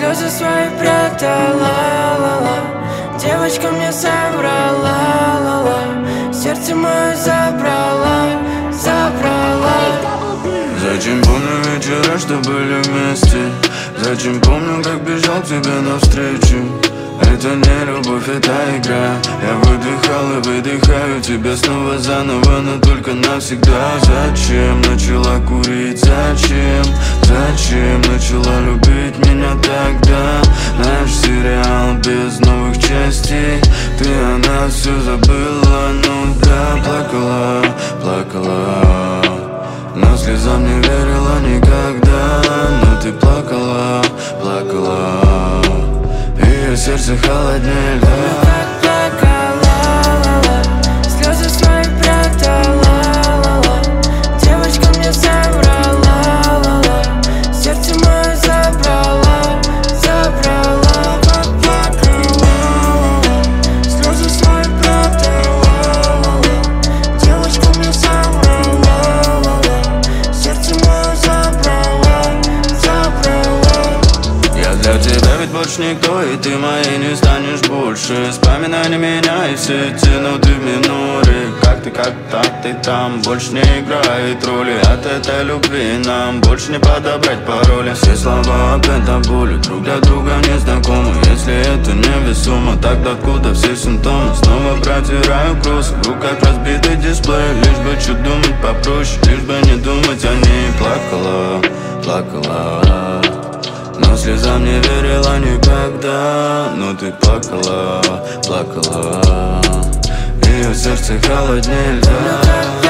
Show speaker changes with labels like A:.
A: слезы свои прятала, ла-ла. Девочка мне соврала, ла-ла. Сердце мое забрала, забрала.
B: Зачем помню вечера, что были вместе? Зачем помню, как бежал к тебе навстречу? Это не любовь, это игра. Я выдыхал и выдыхаю тебя снова заново, но только навсегда. Зачем начала курить? Зачем? Зачем начала любить меня тогда? Наш сериал без новых частей. Ты о нас все забыла, ну да. Плакала, плакала, но слезам не верила никогда. Но ты плакала, плакала, ее сердце холоднее льда.
A: Плакала, ла-ла. Слезы свои прятала, ла-ла. Девочка мне соврала, ла-ла. Сердце мое забрала, забрала. Плакала, ла-ла. Слезы свои прятала, ла-ла. Девочка мне соврала, ла-ла. Сердце мое забрала, забрала.
B: Я для тебя ведь больше никто, и ты моей не станешь больше. Вспоминай на меня и все эти ноты в миноре. Как ты там, больше не играет роли. От этой любви нам больше не подобрать пароли. Все слова опять до боли, друг для друга не знакомы. Если это невесомо, тогда откуда все симптомы? Снова протираю кросс, в руках разбитый дисплей. Лишь бы чуть думать попроще, лишь бы не думать о ней. Плакала, плакала, но слезам не верила никогда. Но ты плакала, плакала, ее сердце холоднее льда.